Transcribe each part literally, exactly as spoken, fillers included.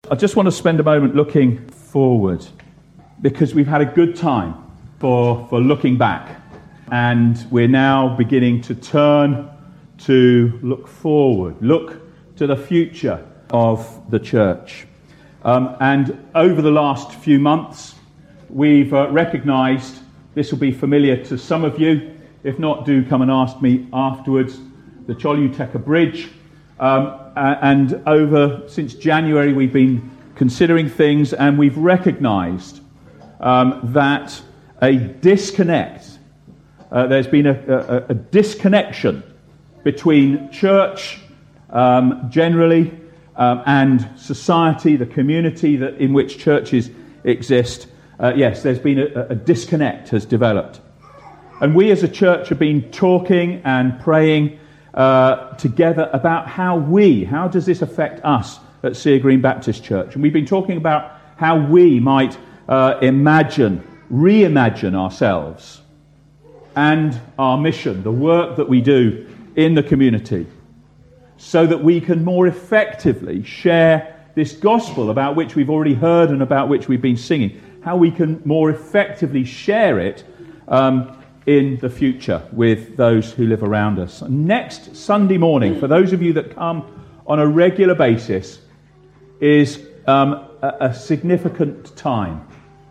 I just want to spend a moment looking forward, because we've had a good time for, for looking back, and we're now beginning to turn to look forward, look to the future of the church. Um, and over the last few months, we've uh, recognised, this will be familiar to some of you, if not, do come and ask me afterwards, the Choluteca Bridge. Um, and over, since January, we've been considering things, and we've recognised um, that a disconnect, uh, there's been a, a, a disconnection between church um, generally um, and society, the community that in which churches exist. Uh, yes, there's been a, a disconnect has developed. And we as a church have been talking and praying uh, together about how we, how does this affect us at Sear Green Baptist Church? And we've been talking about how we might uh, imagine, reimagine ourselves and our mission, the work that we do in the community, so that we can more effectively share this gospel about which we've already heard and about which we've been singing, how we can more effectively share it um, in the future with those who live around us. Next Sunday morning, for those of you that come on a regular basis, is um, a, a significant time.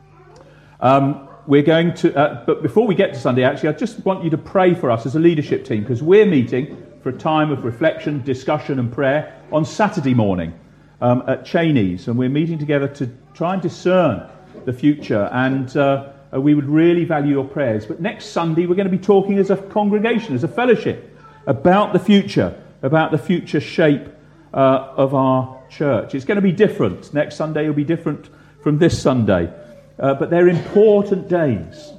Um, we're going to, uh, but before we get to Sunday, actually, I just want you to pray for us as a leadership team, because we're meeting for a time of reflection, discussion and prayer on Saturday morning um, at Cheney's, and we're meeting together to try and discern the future, and uh, we would really value your prayers. But next Sunday we're going to be talking as a congregation, as a fellowship, about the future, about the future shape uh, of our church. It's going to be different. Next Sunday will be different from this Sunday, uh, but they're important days.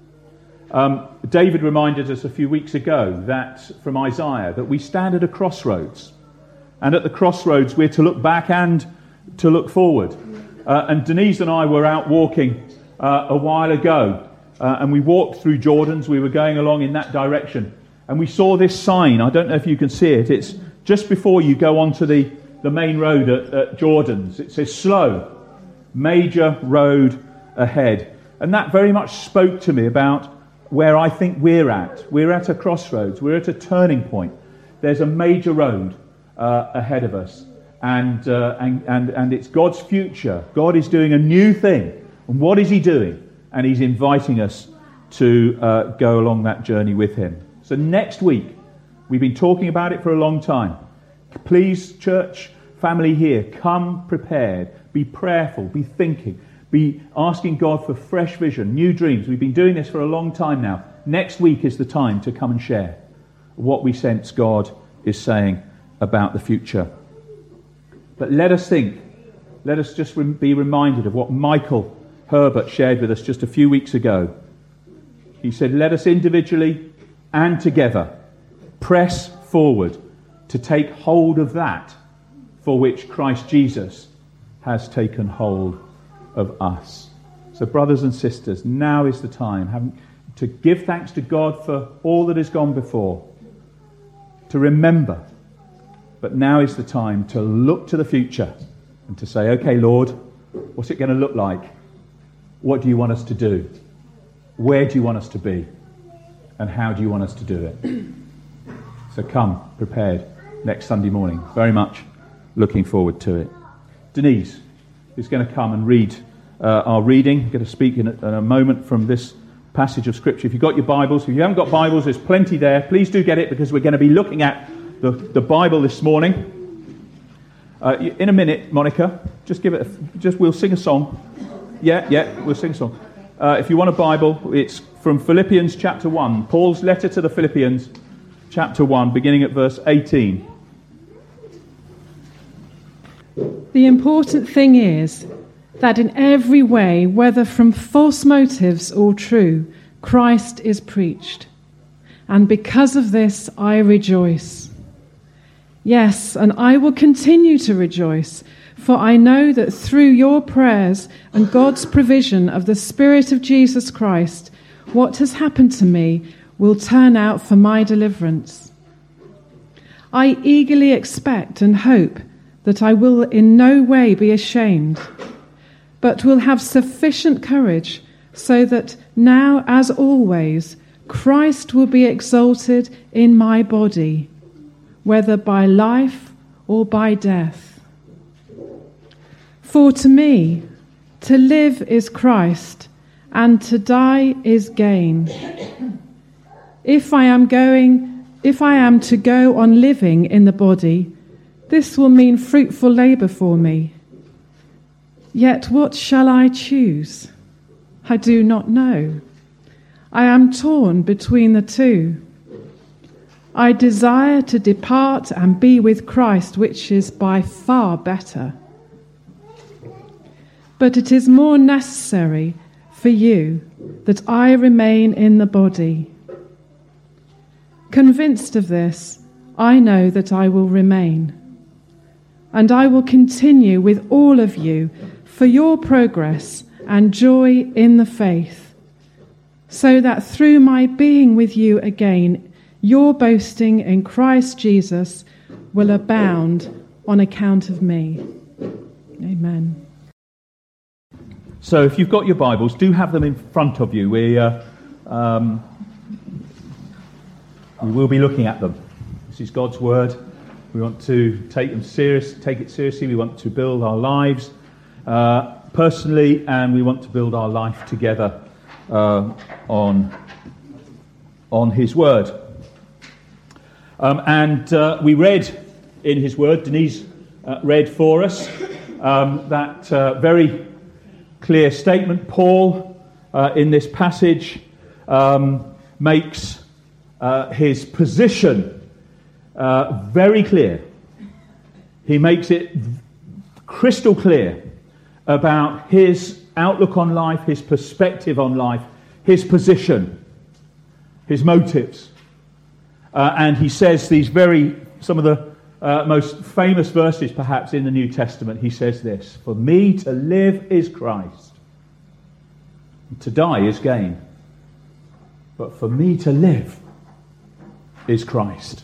Um, David reminded us a few weeks ago that from Isaiah that we stand at a crossroads, and at the crossroads we're to look back and to look forward. Uh, and Denise and I were out walking uh, a while ago, uh, and we walked through Jordan's. We were going along in that direction, and we saw this sign. I don't know if you can see it. It's just before you go onto the, the main road at, at Jordan's. It says slow, major road ahead. And that very much spoke to me about where I think we're at. We're at a crossroads. We're at a turning point. There's a major road uh, ahead of us. And, uh, and and and it's God's future. God is doing a new thing. And what is he doing? And he's inviting us to uh, go along that journey with him. So next week, we've been talking about it for a long time. Please, church, family here, come prepared. Be prayerful. Be thinking. Be asking God for fresh vision, new dreams. We've been doing this for a long time now. Next week is the time to come and share what we sense God is saying about the future. But let us think, let us just be reminded of what Michael Herbert shared with us just a few weeks ago. He said, let us individually and together press forward to take hold of that for which Christ Jesus has taken hold of us. So brothers and sisters, now is the time having to give thanks to God for all that has gone before, to remember. But now is the time to look to the future and to say, okay, Lord, what's it going to look like? What do you want us to do? Where do you want us to be? And how do you want us to do it? So come prepared next Sunday morning. Very much looking forward to it. Denise is going to come and read uh, our reading. I'm going to speak in a, in a moment from this passage of Scripture. If you've got your Bibles, if you haven't got Bibles, there's plenty there. Please do get it, because we're going to be looking at The, the Bible this morning. Uh, in a minute, Monica, just give it. A, just we'll sing a song. Yeah, yeah, we'll sing a song. Uh, if you want a Bible, it's from Philippians chapter one, Paul's letter to the Philippians, chapter one, beginning at verse eighteen. The important thing is that in every way, whether from false motives or true, Christ is preached, and because of this I rejoice. Yes, and I will continue to rejoice, for I know that through your prayers and God's provision of the Spirit of Jesus Christ, what has happened to me will turn out for my deliverance. I eagerly expect and hope that I will in no way be ashamed, but will have sufficient courage so that now, as always, Christ will be exalted in my body, whether by life or by death. For to me, to live is Christ, and to die is gain. If I am going, if I am to go on living in the body, this will mean fruitful labour for me. Yet what shall I choose? I do not know. I am torn between the two. I desire to depart and be with Christ, which is by far better. But it is more necessary for you that I remain in the body. Convinced of this, I know that I will remain. And I will continue with all of you for your progress and joy in the faith, so that through my being with you again, your boasting in Christ Jesus will abound on account of me. Amen. So if you've got your Bibles, do have them in front of you. We, uh, um, we will be looking at them. This is God's Word. We want to take them serious, take it seriously. We want to build our lives uh, personally, and we want to build our life together uh, on, on His Word. Um, and uh, we read in His Word, Denise uh, read for us, um, that uh, very clear statement. Paul, uh, in this passage, um, makes uh, his position Uh, very clear. He makes it crystal clear about his outlook on life, his perspective on life, his position, his motives. Uh, and he says these very, some of the uh, most famous verses perhaps in the New Testament. He says this: "For me to live is Christ, to die is gain. But for me to live is Christ."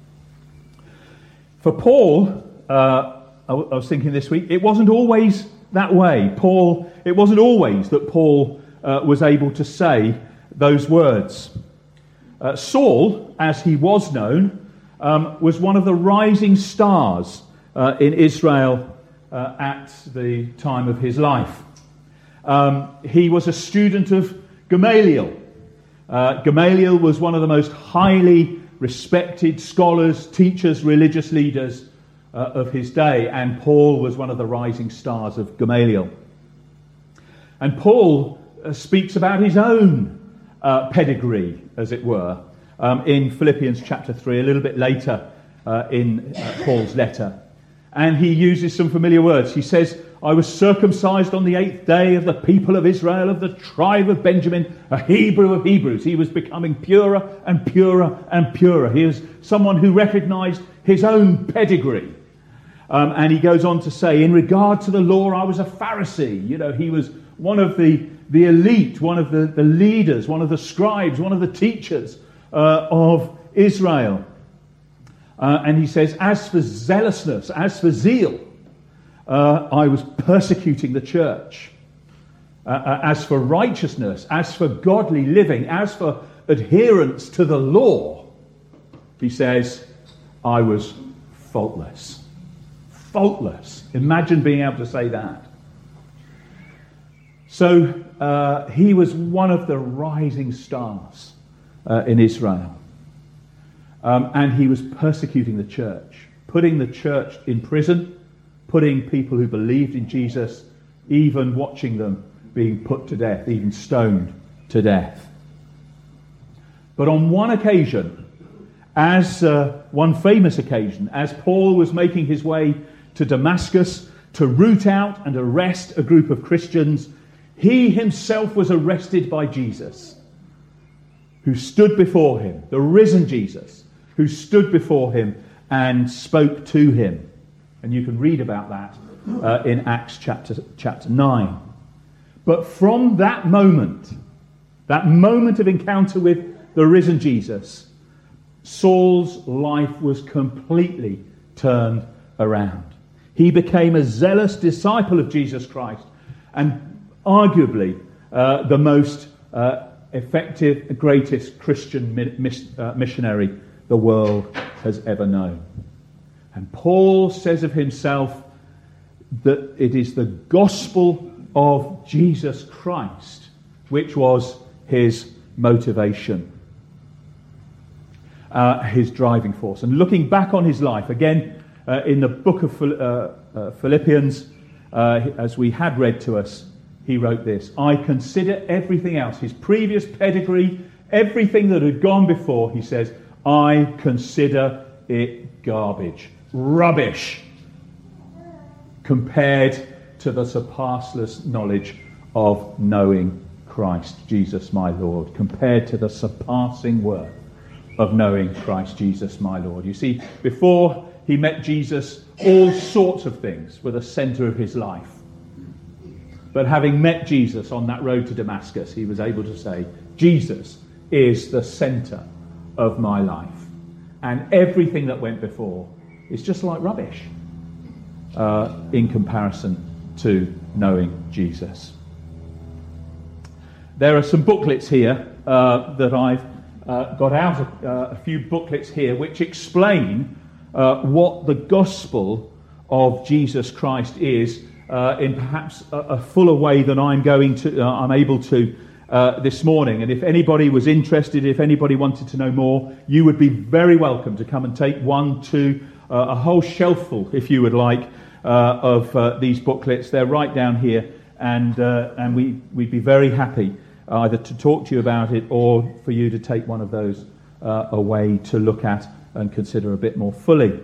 For Paul, uh, I, w- I was thinking this week, it wasn't always that way. Paul, it wasn't always that Paul uh, was able to say those words. Uh, Saul, as he was known, um, was one of the rising stars uh, in Israel uh, at the time of his life. Um, he was a student of Gamaliel. Uh, Gamaliel was one of the most highly respected scholars, teachers, religious leaders uh, of his day, and Paul was one of the rising stars of Gamaliel. And Paul uh, speaks about his own uh, pedigree, as it were, um, in Philippians chapter three, a little bit later uh, in uh, Paul's letter. And he uses some familiar words. He says, "I was circumcised on the eighth day of the people of Israel, of the tribe of Benjamin, a Hebrew of Hebrews." He was becoming purer and purer and purer. He was someone who recognized his own pedigree. Um, and he goes on to say, "In regard to the law, I was a Pharisee." You know, he was one of the, the elite, one of the, the leaders, one of the scribes, one of the teachers uh, of Israel. Uh, and he says, "As for zealousness, as for zeal, Uh, I was persecuting the church. Uh, uh, as for righteousness, as for godly living, as for adherence to the law," he says, "I was faultless." Faultless. Imagine being able to say that. So uh, he was one of the rising stars uh, in Israel. Um, and he was persecuting the church, putting the church in prison, putting people who believed in Jesus, even watching them being put to death, even stoned to death. But on one occasion, as uh, one famous occasion, as Paul was making his way to Damascus to root out and arrest a group of Christians, he himself was arrested by Jesus, who stood before him, the risen Jesus, who stood before him and spoke to him. And you can read about that uh, in Acts chapter chapter nine. But from that moment, that moment of encounter with the risen Jesus, Saul's life was completely turned around. He became a zealous disciple of Jesus Christ, and arguably uh, the most uh, effective, greatest Christian mi- mis- uh, missionary the world has ever known. And Paul says of himself that it is the gospel of Jesus Christ which was his motivation, uh, his driving force. And looking back on his life, again, uh, in the book of Phil- uh, uh, Philippians, uh, as we had read to us, he wrote this: I consider everything else, his previous pedigree, everything that had gone before, he says, I consider it garbage, rubbish, compared to the surpassless knowledge of knowing Christ Jesus my Lord, compared to the surpassing worth of knowing Christ Jesus my Lord. You see, before he met Jesus, all sorts of things were the centre of his life. But having met Jesus on that road to Damascus, he was able to say, Jesus is the centre of my life. And everything that went before is just like rubbish uh, in comparison to knowing Jesus. There are some booklets here uh, that I've uh, got out of uh, a few booklets here which explain uh, what the gospel of Jesus Christ is uh, in perhaps a, a fuller way than I'm going to, uh, I'm able to uh, this morning. And if anybody was interested, if anybody wanted to know more, you would be very welcome to come and take one, two, uh, a whole shelfful, if you would like, uh, of uh, these booklets. They're right down here, and uh, and we we'd be very happy either to talk to you about it or for you to take one of those uh, away to look at and consider a bit more fully.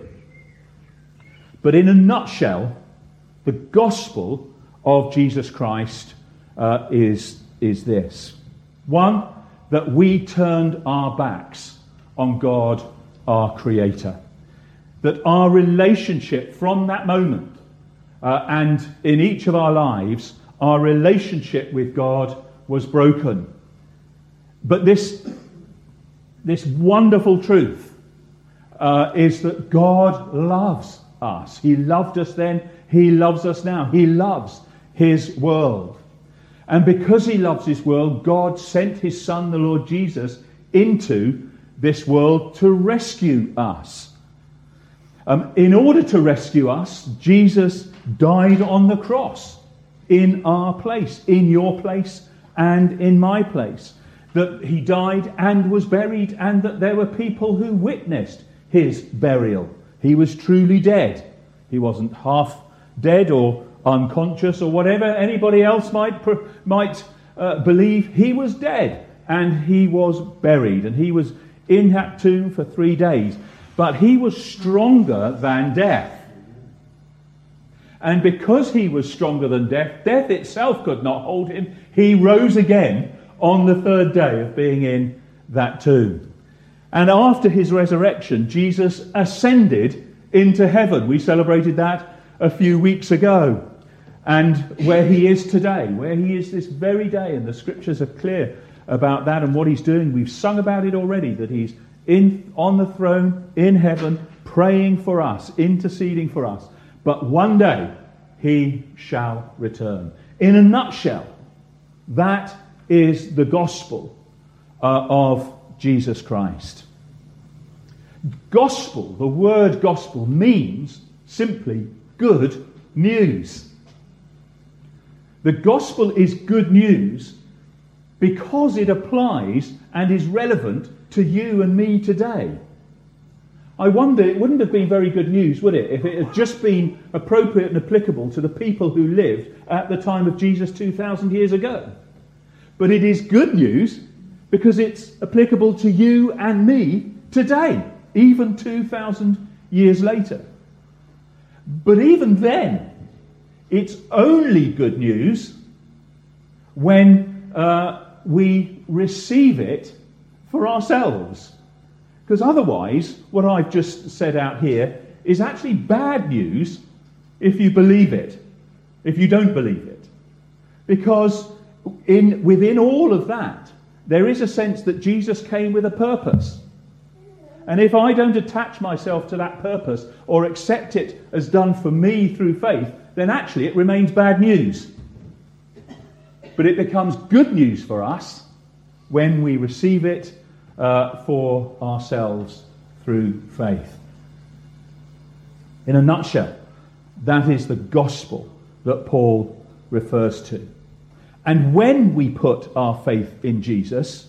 But in a nutshell, the gospel of Jesus Christ uh, is, is this. One, that we turned our backs on God, our Creator. That our relationship from that moment uh, and in each of our lives, our relationship with God was broken. But this, this wonderful truth uh, is that God loves us. He loved us then. He loves us now. He loves his world. And because he loves his world, God sent his Son, the Lord Jesus, into this world to rescue us. Um, in order to rescue us, Jesus died on the cross in our place, in your place, and in my place. That he died and was buried, and that there were people who witnessed his burial. He was truly dead. He wasn't half dead or unconscious or whatever anybody else might might uh, believe. He was dead, and he was buried, and he was in that tomb for three days. But he was stronger than death. And because he was stronger than death, death itself could not hold him. He rose again on the third day of being in that tomb. And after his resurrection, Jesus ascended into heaven. We celebrated that a few weeks ago. And where he is today, where he is this very day, and the scriptures are clear about that and what he's doing. We've sung about it already, that he's in on the throne in heaven, praying for us, interceding for us. But one day he shall return. In a nutshell, that is the gospel uh, of Jesus Christ. Gospel, the word gospel, means simply good news. The gospel is good news because it applies and is relevant to you and me today. I wonder, it wouldn't have been very good news, would it, if it had just been appropriate and applicable to the people who lived at the time of Jesus two thousand years ago. But it is good news because it's applicable to you and me today, even two thousand years later. But even then, it's only good news when uh, we receive it for ourselves. Because otherwise, what I've just said out here is actually bad news if you believe it, if you don't believe it. Because in within all of that, there is a sense that Jesus came with a purpose. And if I don't attach myself to that purpose or accept it as done for me through faith, then actually it remains bad news. But it becomes good news for us when we receive it uh, for ourselves through faith. In a nutshell, that is the gospel that Paul refers to. And when we put our faith in Jesus,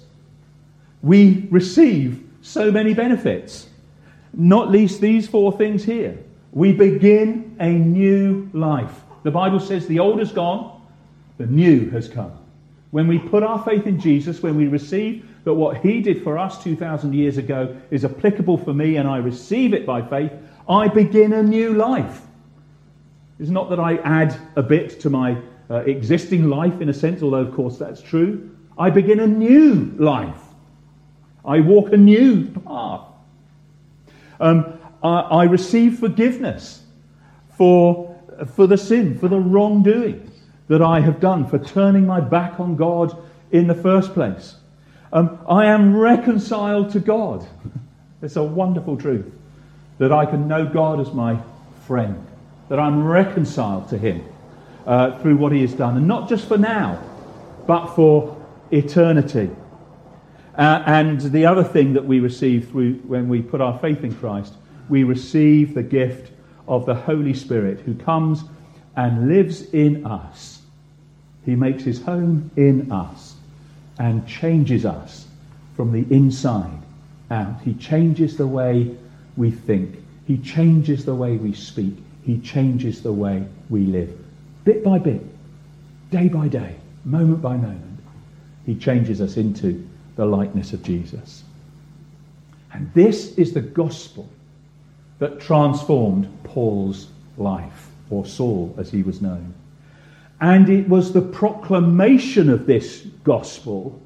we receive so many benefits, not least these four things here. We begin a new life. The Bible says the old is gone, the new has come. When we put our faith in Jesus, when we receive that what he did for us two thousand years ago is applicable for me and I receive it by faith, I begin a new life. It's not that I add a bit to my uh, existing life in a sense, although of course that's true. I begin a new life. I walk a new path. Um, I, I receive forgiveness for, for the sin, for the wrongdoing that I have done, for turning my back on God in the first place. Um, I am reconciled to God. It's a wonderful truth that I can know God as my friend, that I'm reconciled to him uh, through what he has done, and not just for now, but for eternity. Uh, and the other thing that we receive through when we put our faith in Christ, we receive the gift of the Holy Spirit who comes and lives in us. He makes his home in us and changes us from the inside out. He changes the way we think. He changes the way we speak. He changes the way we live. Bit by bit, day by day, moment by moment, he changes us into the likeness of Jesus. And this is the gospel that transformed Paul's life, or Saul as he was known. And it was the proclamation of this gospel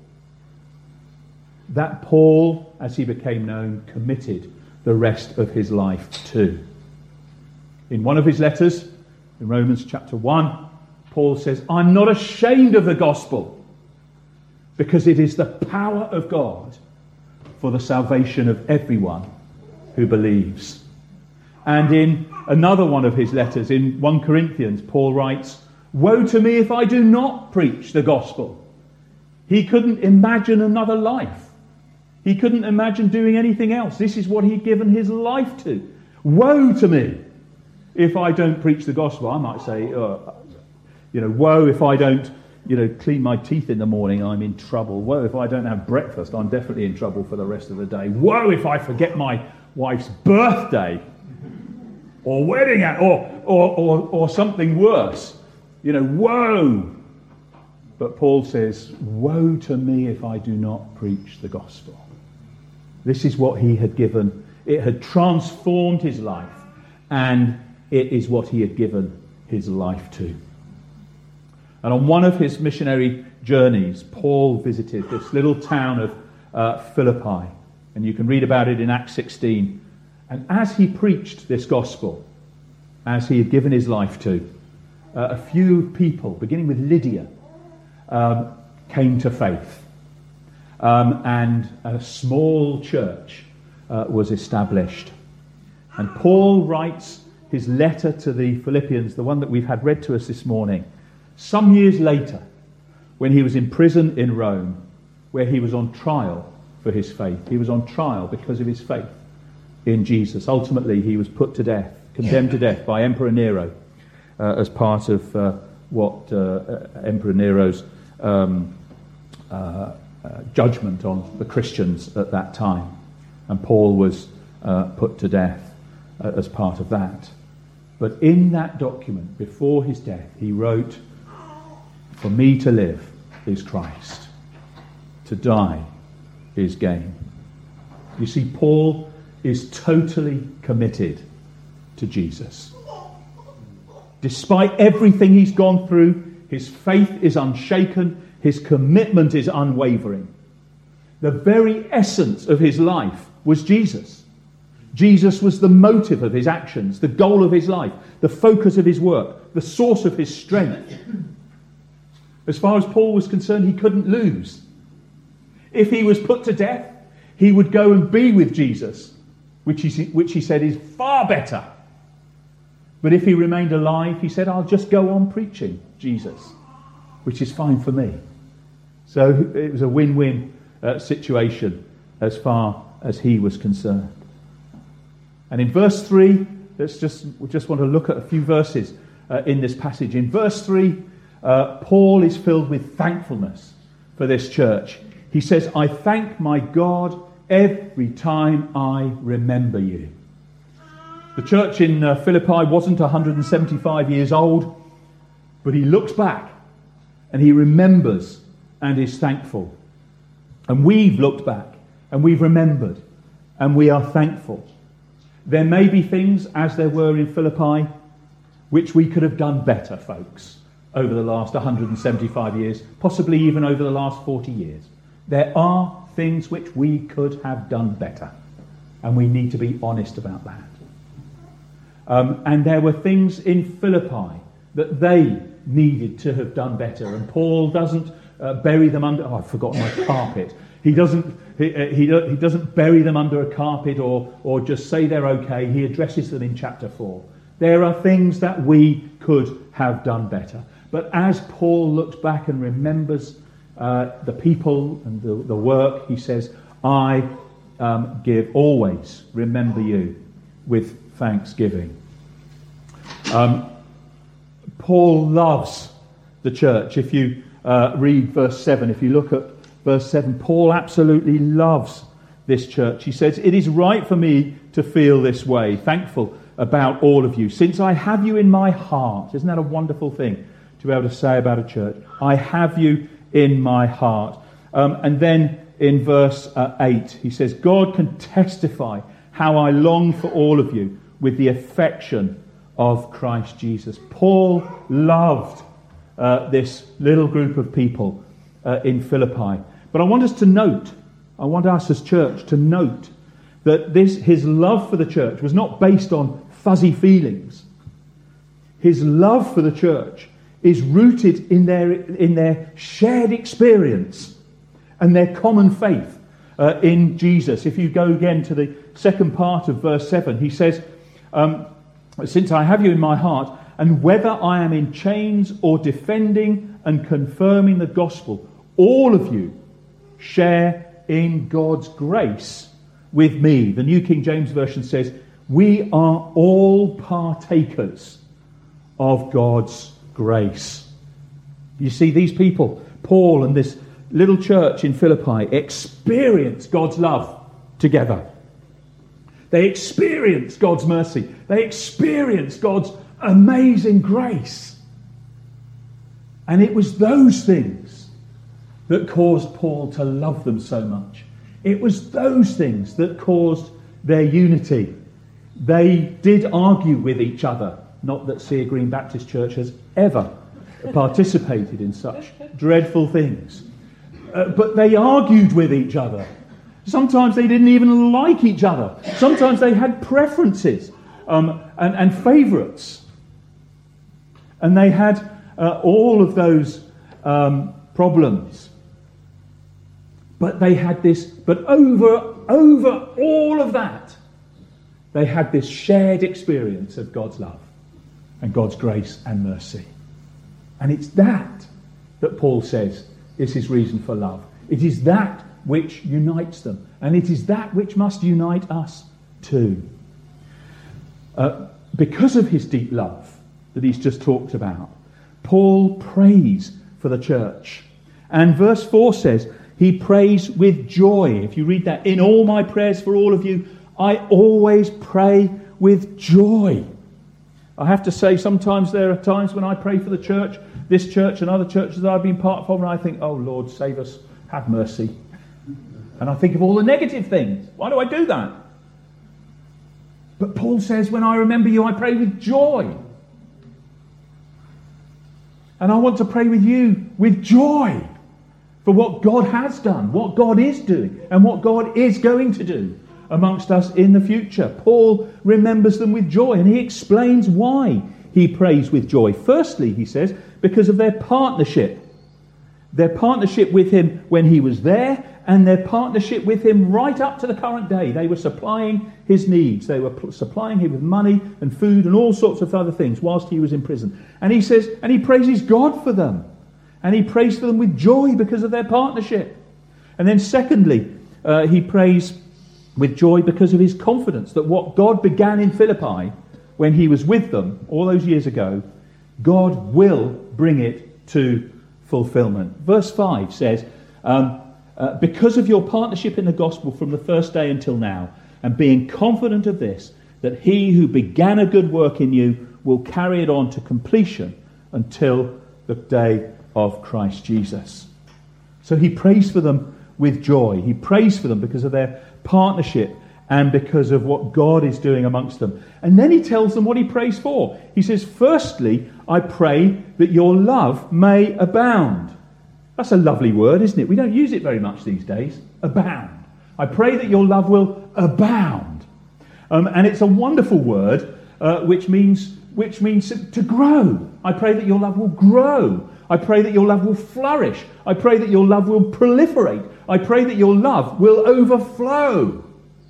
that Paul, as he became known, committed the rest of his life to. In one of his letters, in Romans chapter one, Paul says, I'm not ashamed of the gospel, because it is the power of God for the salvation of everyone who believes. And in another one of his letters, in First Corinthians, Paul writes, woe to me if I do not preach the gospel. He couldn't imagine another life. He couldn't imagine doing anything else. This is what he'd given his life to. Woe to me if I don't preach the gospel. I might say, uh, you know, woe if I don't you know, clean my teeth in the morning, I'm in trouble. Woe if I don't have breakfast, I'm definitely in trouble for the rest of the day. Woe if I forget my wife's birthday or wedding, or or or, or something worse. You know, woe. But Paul says, woe to me if I do not preach the gospel. This is what he had given. It had transformed his life, and it is what he had given his life to. And on one of his missionary journeys, Paul visited this little town of uh, Philippi. And you can read about it in Acts sixteen. And as he preached this gospel, as he had given his life to, uh, a few people, beginning with Lydia, um, came to faith. Um, and a small church uh, was established. And Paul writes his letter to the Philippians, the one that we've had read to us this morning, some years later, when he was in prison in Rome, where he was on trial for his faith. He was on trial because of his faith in Jesus. Ultimately, he was put to death, condemned to death by Emperor Nero uh, as part of uh, what uh, Emperor Nero's um, uh, uh, judgment on the Christians at that time. And Paul was uh, put to death uh, as part of that. But in that document, before his death, he wrote, for me to live is Christ. To die is gain. You see, Paul is totally committed to Jesus. Despite everything he's gone through, his faith is unshaken, his commitment is unwavering. The very essence of his life was Jesus. Jesus was the motive of his actions, the goal of his life, the focus of his work, the source of his strength. As far as Paul was concerned, he couldn't lose. If he was put to death, he would go and be with Jesus which he, which he said is far better. But if he remained alive, he said, I'll just go on preaching Jesus, which is fine for me. So it was a win-win uh, situation as far as he was concerned. And in verse three, let's just, we just want to look at a few verses uh, in this passage. In verse three, uh, Paul is filled with thankfulness for this church. He says, I thank my God every time I remember you. The church in uh, Philippi wasn't one hundred seventy-five years old, but he looks back and he remembers and is thankful. And we've looked back and we've remembered and we are thankful. There may be things, as there were in Philippi, which we could have done better, folks, over the last one hundred seventy-five years, possibly even over the last forty years. There are things which we could have done better, and we need to be honest about that. Um, and there were things in Philippi that they needed to have done better, and Paul doesn't uh, bury them under, oh, I've forgotten my carpet. He doesn't he, he, he doesn't bury them under a carpet or, or just say they're okay. He addresses them in chapter four. There are things that we could have done better. But as Paul looks back and remembers uh, the people and the, the work, he says, I um, give always remember you with thanksgiving. Um, Paul loves the church. If you uh, read verse seven, if you look at verse seven, Paul absolutely loves this church. He says, it is right for me to feel this way, thankful about all of you, since I have you in my heart. Isn't that a wonderful thing to be able to say about a church? I have you in my heart. Um, and then in verse uh, eight, he says, God can testify how I long for all of you with the affection of Christ Jesus. Paul loved uh, this little group of people uh, in Philippi. But I want us to note, I want us as church to note that this his love for the church was not based on fuzzy feelings. His love for the church is rooted in their in their shared experience and their common faith uh, in Jesus. If you go again to the second part of verse seven, he says, um, since I have you in my heart, and whether I am in chains or defending and confirming the gospel, all of you share in God's grace with me. The New King James Version says, we are all partakers of God's grace. You see, these people, Paul and this little church in Philippi, experience God's love together. They experience God's mercy. They experience God's amazing grace. And it was those things that caused Paul to love them so much. It was those things that caused their unity. They did argue with each other. Not that Sear Green Baptist Church has ever participated in such dreadful things. Uh, but they argued with each other. Sometimes they didn't even like each other. Sometimes they had preferences um, and, and favourites. And they had uh, all of those um, problems. But they had this, but over, over all of that, they had this shared experience of God's love and God's grace and mercy. And it's that that Paul says is his reason for love. It is that which unites them. And it is that which must unite us too. Uh, because of his deep love that he's just talked about, Paul prays for the church. And verse four says, he prays with joy. If you read that, in all my prayers for all of you, I always pray with joy. I have to say, sometimes there are times when I pray for the church, this church and other churches that I've been part of, and I think, oh Lord, save us, have mercy. And I think of all the negative things. Why do I do that? But Paul says, when I remember you, I pray with joy. And I want to pray with you with joy for what God has done, what God is doing, and what God is going to do amongst us in the future. Paul remembers them with joy, and he explains why he prays with joy. Firstly, he says, because of their partnership. Their partnership with him when he was there, and their partnership with him right up to the current day. They were supplying his needs. They were pl- supplying him with money and food and all sorts of other things whilst he was in prison. And he says, and he praises God for them. And he prays for them with joy because of their partnership. And then secondly, uh, he prays with joy because of his confidence that what God began in Philippi when he was with them all those years ago, God will bring it to fulfillment. Verse five says, um, uh, because of your partnership in the gospel from the first day until now, and being confident of this, that he who began a good work in you will carry it on to completion until the day of Christ Jesus. So he prays for them with joy. He prays for them because of their partnership and because of what God is doing amongst them. And then he tells them what he prays for. He says, firstly, I pray that your love may abound. That's a lovely word, isn't it? We don't use it very much these days. Abound. I pray that your love will abound. Um, and it's a wonderful word, uh, which means which means to grow. I pray that your love will grow. I pray that your love will flourish. I pray that your love will proliferate. I pray that your love will overflow.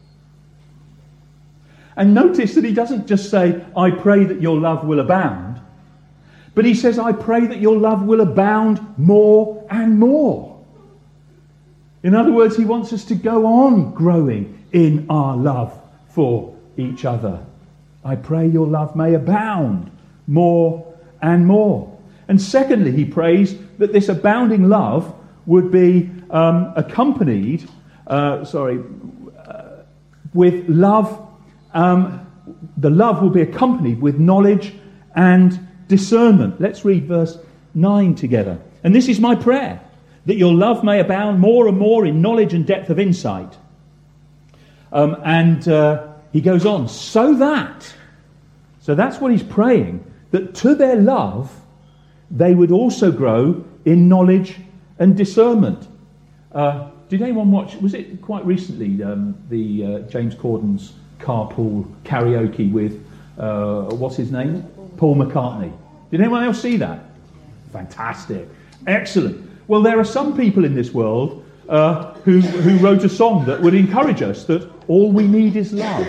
And notice that he doesn't just say, I pray that your love will abound. But he says, I pray that your love will abound more and more. In other words, he wants us to go on growing in our love for each other. I pray your love may abound more and more. And secondly, he prays that this abounding love would be um, accompanied, uh, sorry, uh, with love. Um, the love will be accompanied with knowledge and discernment. Let's read verse nine together. And this is my prayer, that your love may abound more and more in knowledge and depth of insight. Um, and uh, he goes on, so that, so that's what he's praying, that to their love they would also grow in knowledge and discernment. Uh, did anyone watch, was it quite recently, um, the uh, James Corden's carpool karaoke with, uh, what's his name? Paul McCartney. Did anyone else see that? Fantastic. Excellent. Well, there are some people in this world uh, who, who wrote a song that would encourage us that all we need is love.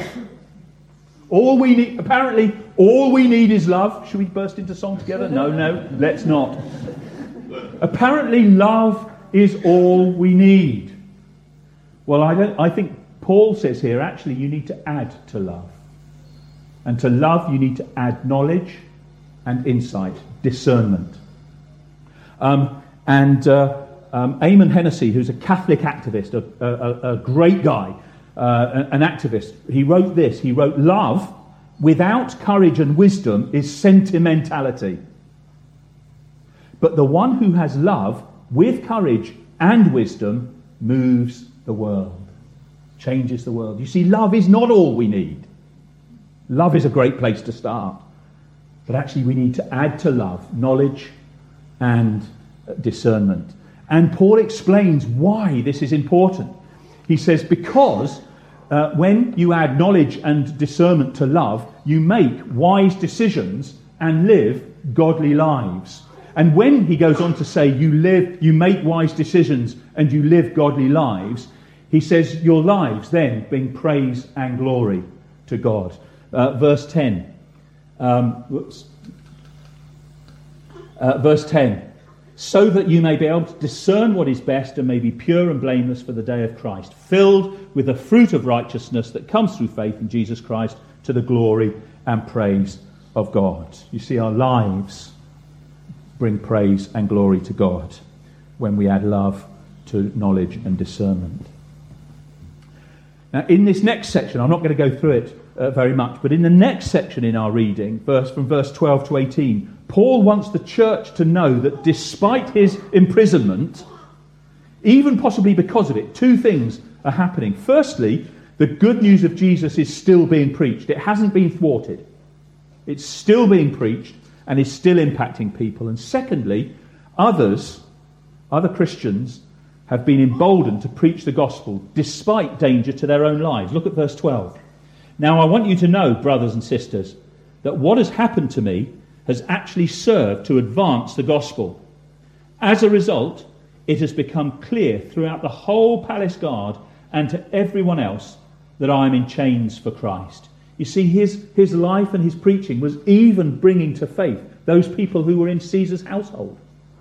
All we need, apparently, all we need is love. Should we burst into song together? No, no, let's not. Apparently, love is all we need. Well, I don't. I think Paul says here, actually, you need to add to love. And to love, you need to add knowledge and insight, discernment. Um, and uh, um, Eamon Hennessy, who's a Catholic activist, a, a, a great guy, uh, an activist, he wrote this. He wrote, love without courage and wisdom is sentimentality. But the one who has love with courage and wisdom moves the world, changes the world. You see, love is not all we need. Love is a great place to start. But actually we need to add to love knowledge and discernment. And Paul explains why this is important. He says, because uh, when you add knowledge and discernment to love, you make wise decisions and live godly lives. And when he goes on to say you live, you make wise decisions and you live godly lives, he says your lives then bring praise and glory to God. Uh, verse ten. Um, whoops. Uh, verse ten. So that you may be able to discern what is best and may be pure and blameless for the day of Christ, filled with the fruit of righteousness that comes through faith in Jesus Christ to the glory and praise of God. You see, our lives bring praise and glory to God when we add love to knowledge and discernment. Now, in this next section, I'm not going to go through it uh, very much, but in the next section in our reading, verse from verse twelve to eighteen, Paul wants the church to know that despite his imprisonment, even possibly because of it, two things are happening. Firstly, the good news of Jesus is still being preached. It hasn't been thwarted. It's still being preached and is still impacting people. And secondly, others, other Christians, have been emboldened to preach the gospel despite danger to their own lives. Look at verse twelve. Now I want you to know, brothers and sisters, that what has happened to me has actually served to advance the gospel. As a result, it has become clear throughout the whole palace guard and to everyone else that I am in chains for Christ. You see, his, his life and his preaching was even bringing to faith those people who were in Caesar's household.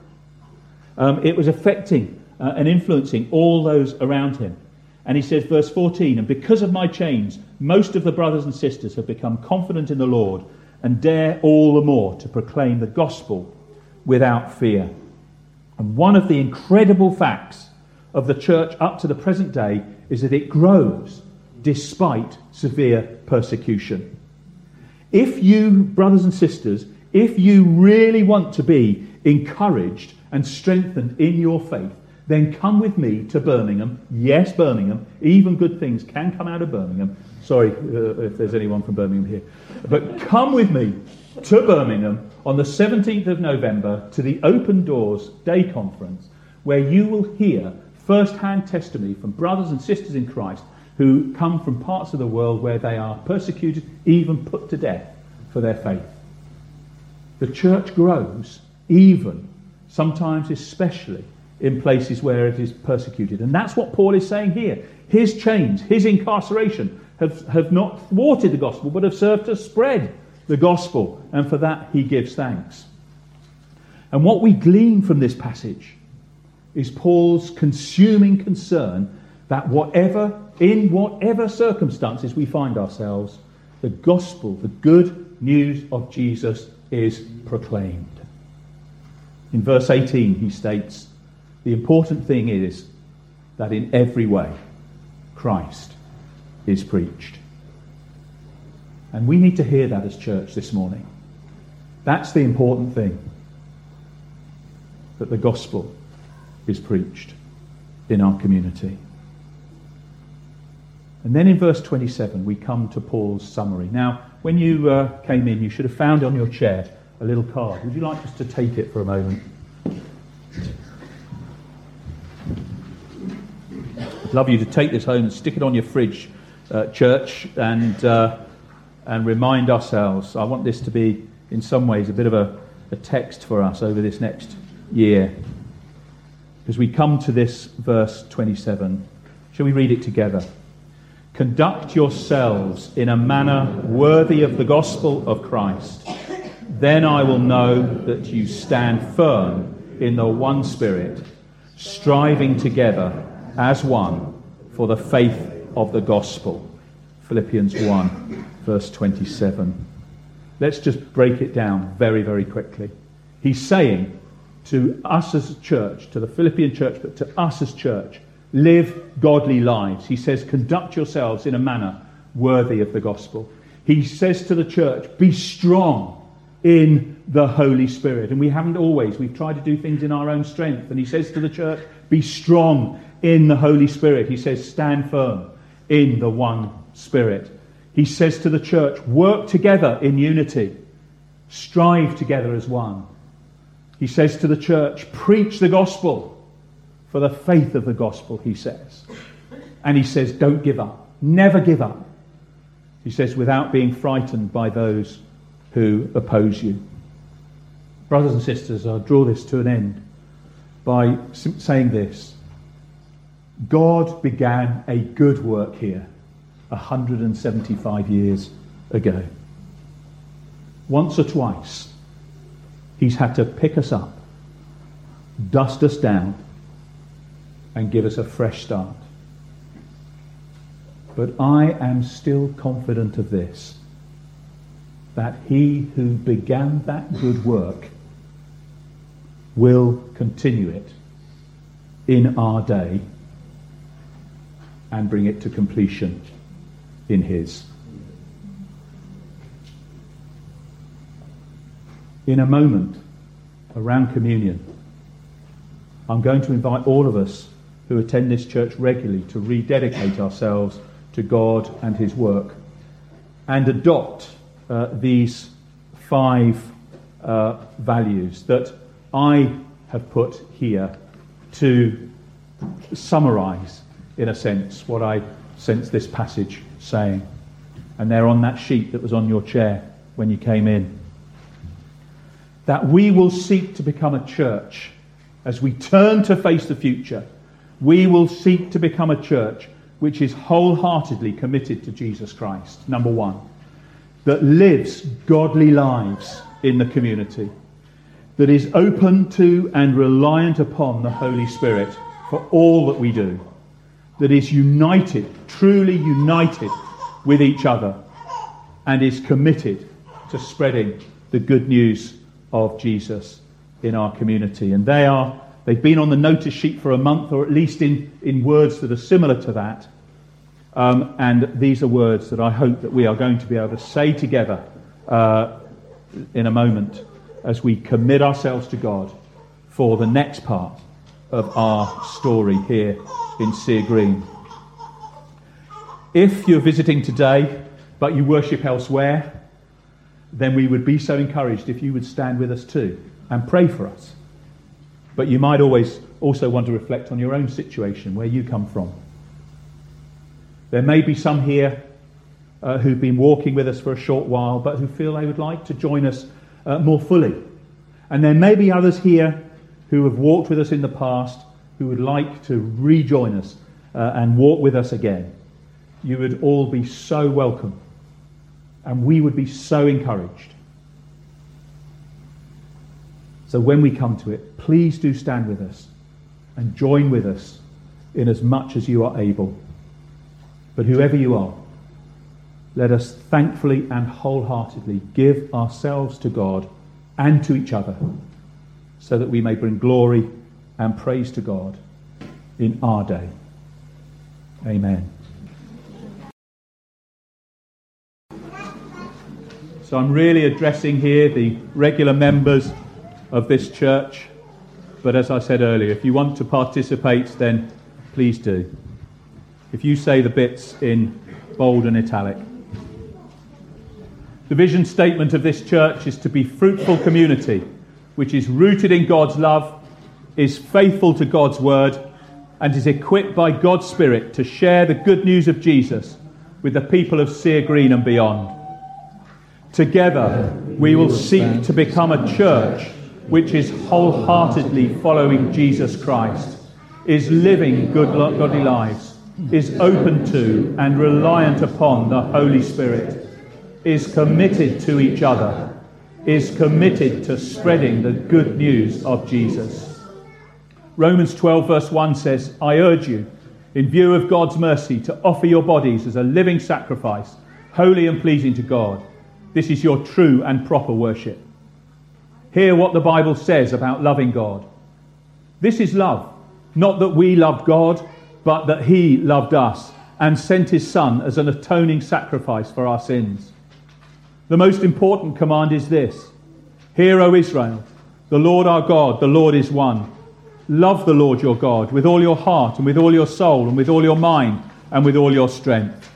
Um, it was affecting uh, and influencing all those around him. And he says, verse fourteen, and because of my chains, most of the brothers and sisters have become confident in the Lord and dare all the more to proclaim the gospel without fear. And one of the incredible facts of the church up to the present day is that it grows despite severe persecution. If you, brothers and sisters, if you really want to be encouraged and strengthened in your faith, then come with me to Birmingham. Yes, Birmingham. Even good things can come out of Birmingham. Sorry uh, if there's anyone from Birmingham here. But come with me to Birmingham on the seventeenth of November to the Open Doors Day Conference, where you will hear first-hand testimony from brothers and sisters in Christ who come from parts of the world where they are persecuted, even put to death for their faith. The church grows, even, sometimes especially, in places where it is persecuted. And that's what Paul is saying here. His chains, his incarceration have, have not thwarted the gospel, but have served to spread the gospel. And for that he gives thanks. And what we glean from this passage is Paul's consuming concern that whatever, in whatever circumstances we find ourselves, the gospel, the good news of Jesus is proclaimed. In verse eighteen he states, the important thing is that in every way Christ is preached. And we need to hear that as church this morning. That's the important thing. That the gospel is preached in our community. And then in verse twenty-seven we come to Paul's summary. Now, when you uh, came in, you should have found on your chair a little card. Would you like us to take it for a moment? I'd love you to take this home and stick it on your fridge, uh, church, and uh, and remind ourselves. I want this to be, in some ways, a bit of a, a text for us over this next year. As we come to this verse twenty-seven, shall we read it together? Conduct yourselves in a manner worthy of the gospel of Christ. Then I will know that you stand firm in the one Spirit, striving together as one for the faith of the gospel. Philippians one, verse twenty-seven. Let's just break it down very, very quickly. He's saying to us as a church, to the Philippian church, but to us as church, live godly lives. He says, conduct yourselves in a manner worthy of the gospel. He says to the church, be strong in the Holy Spirit. And we haven't always. We've tried to do things in our own strength. And he says to the church, be strong in the Holy Spirit. He says, stand firm in the one Spirit. He says to the church, work together in unity. Strive together as one. He says to the church, preach the gospel for the faith of the gospel, he says. And he says, don't give up. Never give up. He says, without being frightened by those who oppose you. Brothers and sisters, I'll draw this to an end by saying this. God began a good work here one hundred seventy-five years ago. Once or twice, he's had to pick us up, dust us down, and give us a fresh start. But I am still confident of this, that he who began that good work will continue it in our day and bring it to completion in his. In a moment, around communion, I'm going to invite all of us who attend this church regularly to rededicate ourselves to God and his work and adopt uh, these five uh, values that I have put here to summarise, in a sense, what I sense this passage saying. And they're on that sheet that was on your chair when you came in. That we will seek to become a church as we turn to face the future, we will seek to become a church which is wholeheartedly committed to Jesus Christ, number one, that lives godly lives in the community, that is open to and reliant upon the Holy Spirit for all that we do, that is united, truly united with each other, and is committed to spreading the good news of Jesus in our community. And they are, they've been on the notice sheet for a month, or at least in, in words that are similar to that. Um, and these are words that I hope that we are going to be able to say together uh, in a moment as we commit ourselves to God for the next part of our story here in Sear Green. If you're visiting today, but you worship elsewhere, then we would be so encouraged if you would stand with us too and pray for us. But you might always also want to reflect on your own situation, where you come from. There may be some here uh, who've been walking with us for a short while, but who feel they would like to join us uh, more fully. And there may be others here who have walked with us in the past, who would like to rejoin us uh, and walk with us again. You would all be so welcome, and we would be so encouraged. So when we come to it, please do stand with us and join with us in as much as you are able. But whoever you are, let us thankfully and wholeheartedly give ourselves to God and to each other, so that we may bring glory and praise to God in our day. Amen. So I'm really addressing here the regular members of this church. But as I said earlier, if you want to participate, then please do. If you say the bits in bold and italic. The vision statement of this church is to be fruitful community, which is rooted in God's love, is faithful to God's word, and is equipped by God's Spirit to share the good news of Jesus with the people of Sear Green and beyond. Together, we will seek to become a church which is wholeheartedly following Jesus Christ, is living good, godly lives, is open to and reliant upon the Holy Spirit, is committed to each other, is committed to spreading the good news of Jesus. Romans twelve verse one says, I urge you, in view of God's mercy, to offer your bodies as a living sacrifice, holy and pleasing to God. This is your true and proper worship. Hear what the Bible says about loving God. This is love, not that we loved God, but that he loved us and sent his Son as an atoning sacrifice for our sins. The most important command is this: Hear, O Israel, the Lord our God, the Lord is one. Love the Lord your God with all your heart and with all your soul and with all your mind and with all your strength.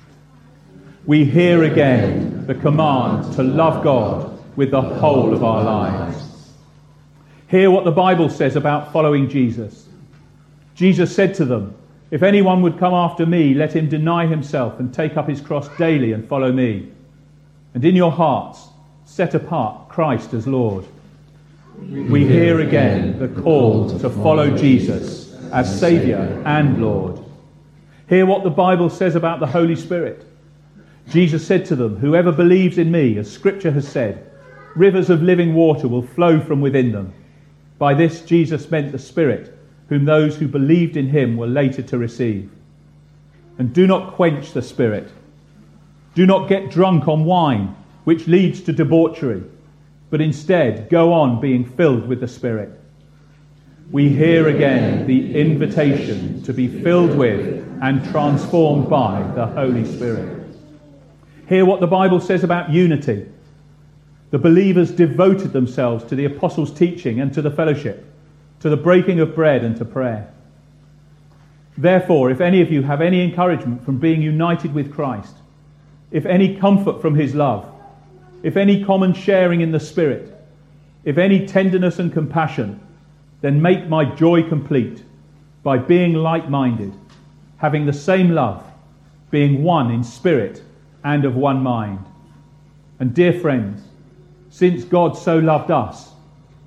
We hear again the command to love God with the whole of our lives. Hear what the Bible says about following Jesus. Jesus said to them, if anyone would come after me, let him deny himself and take up his cross daily and follow me. And in your hearts, set apart Christ as Lord. We hear again the call to follow Jesus as Saviour and Lord. Hear what the Bible says about the Holy Spirit. Jesus said to them, whoever believes in me, as Scripture has said, rivers of living water will flow from within them. By this Jesus meant the Spirit, whom those who believed in him were later to receive. And do not quench the Spirit. Do not get drunk on wine, which leads to debauchery, but instead go on being filled with the Spirit. We hear again the invitation to be filled with and transformed by the Holy Spirit. Hear what the Bible says about unity. The believers devoted themselves to the apostles' teaching and to the fellowship, to the breaking of bread and to prayer. Therefore, if any of you have any encouragement from being united with Christ, if any comfort from his love, if any common sharing in the Spirit, if any tenderness and compassion, then make my joy complete by being like-minded, having the same love, being one in spirit and of one mind. And dear friends, since God so loved us,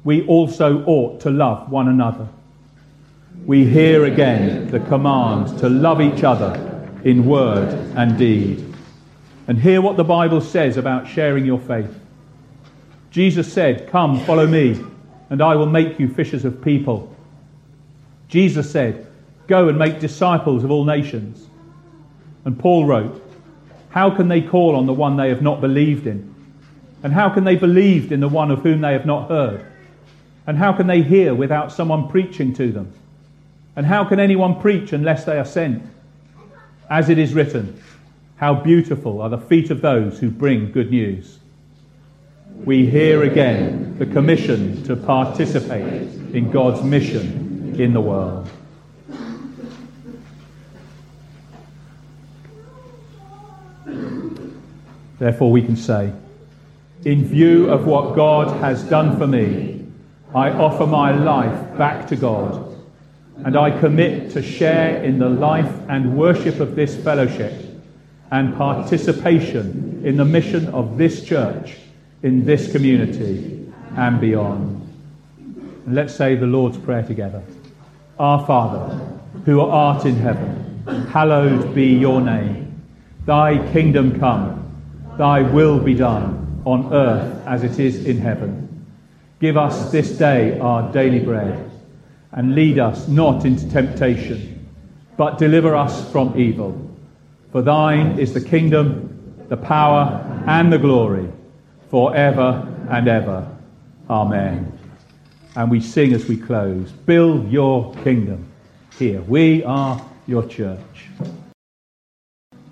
we also ought to love one another. We hear again the command to love each other in word and deed. And hear what the Bible says about sharing your faith. Jesus said, "Come, follow me, and I will make you fishers of people." Jesus said, "Go and make disciples of all nations." And Paul wrote, "How can they call on the one they have not believed in? And how can they believe in the one of whom they have not heard? And how can they hear without someone preaching to them? And how can anyone preach unless they are sent? As it is written, how beautiful are the feet of those who bring good news." We hear again the commission to participate in God's mission in the world. Therefore we can say, in view of what God has done for me, I offer my life back to God, and I commit to share in the life and worship of this fellowship and participation in the mission of this church, in this community and beyond. And let's say the Lord's Prayer together. Our Father, who art in heaven, hallowed be your name. Thy kingdom come, thy will be done on earth as it is in heaven. Give us this day our daily bread, and lead us not into temptation, but deliver us from evil. For thine is the kingdom, the power, and the glory, forever and ever. Amen. And we sing as we close, build your kingdom here. We are your church.